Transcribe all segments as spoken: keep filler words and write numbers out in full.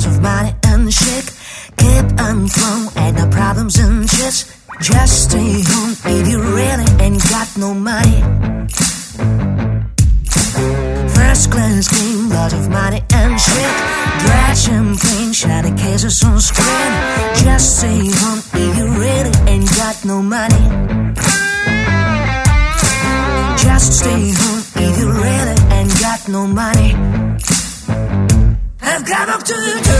lots of money and chic. Keep on phone, ain't no problems and shit. Just stay home if you really ain't got no money. First class game, lots of money and chic. Bright champagne, shiny cases on screen. Just stay home if you really ain't got no money. Just stay home if you really ain't got no money. I've got work to do.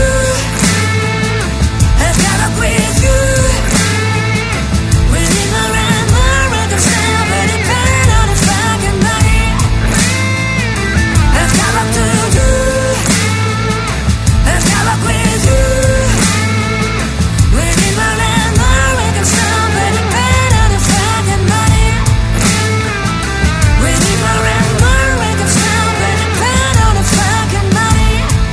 I've got work with you. Within the round, the record sound, but depend on the fucking money. I've got work to do. I've got work with you. Within the round, the record sound, but depend on the fucking money. Within the round, the record sound, but depend on the fucking money.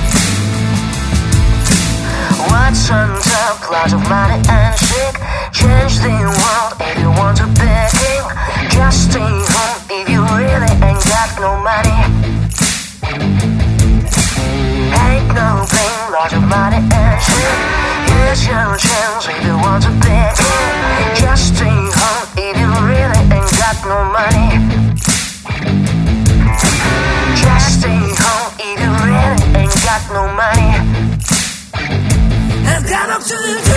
What's on top? Lots of money and chic. Change the world if you want to be king. Just stay home if you really ain't got no money. Ain't no pain, lots of money and chic. Here's your chance if you want to be king. Just stay home if you really ain't got no money. Just stay home if you really ain't got no money. I've got work to do.